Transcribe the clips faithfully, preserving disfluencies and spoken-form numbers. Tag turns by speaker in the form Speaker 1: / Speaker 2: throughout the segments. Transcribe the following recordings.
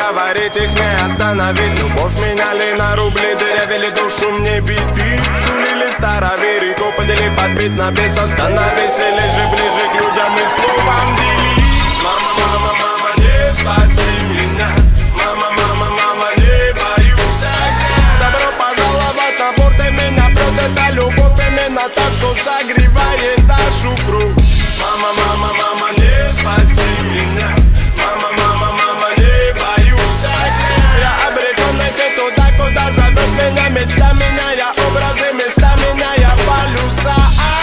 Speaker 1: говорить, их не остановить. Любовь меняли на рубли, дырявили душу мне биты. Сулили староверы, копали под бит на бес. Остановись или же ближе к людям и словам дели. Мама, мама, мама, не спаси меня. Мама, мама, мама, не боюсь огня. Добро пожаловать на борт, и меня прет эта любовь. Именно та, что согревает нашу кровь. Мама, мама, мама, не спаси меня. Мама, мама, мама, не боюсь огня. Я обречен найти туда, куда зовет меня мечта. Меняя образы, места, меняя полюса.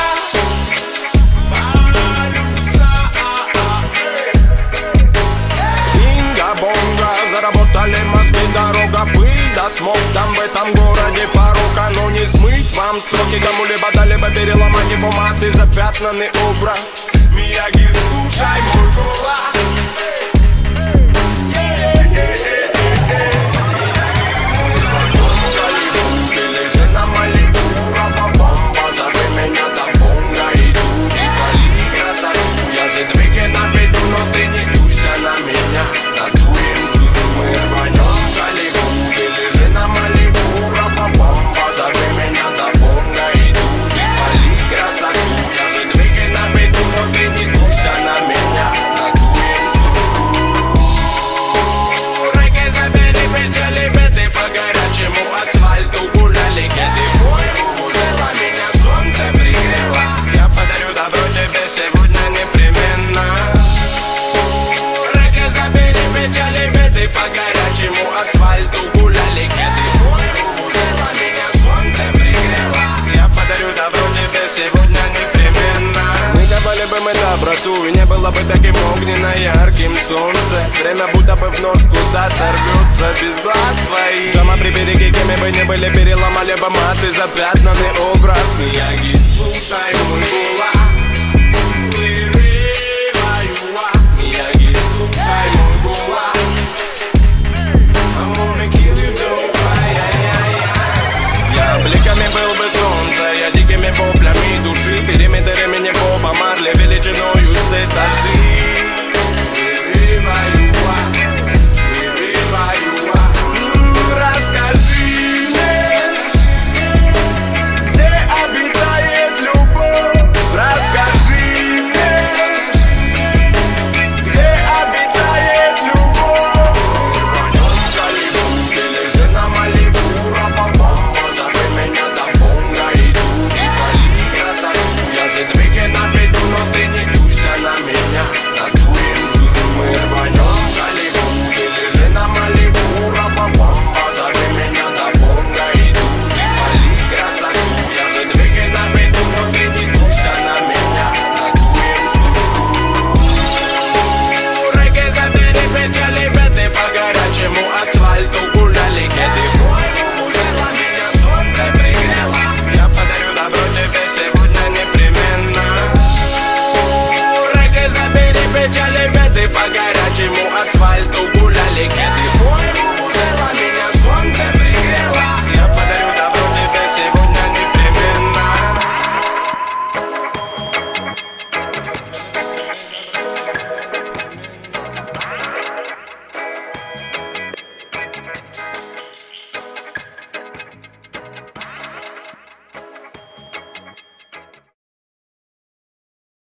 Speaker 1: Инга-бонга, заработали мозги, дорога, пыль да смог. Там в этом городе порог, оно не смыть. Вам строки кому-либо дали-либо переломать его мат и запятнанный образ. Мияги, слушай мой голос. По горячему асфальту гуляли кеды. Мой узела, меня солнце пригрело. Я подарю добро тебе сегодня непременно. Мы давали бы мы доброту, и не было бы таким огненно ярким солнце. Время будто бы вновь куда-то рвется без глаз твоих. Дома при береге, кем бы не были, переломали бы маты, запятнанный образ. Мияги, слушай мой голос.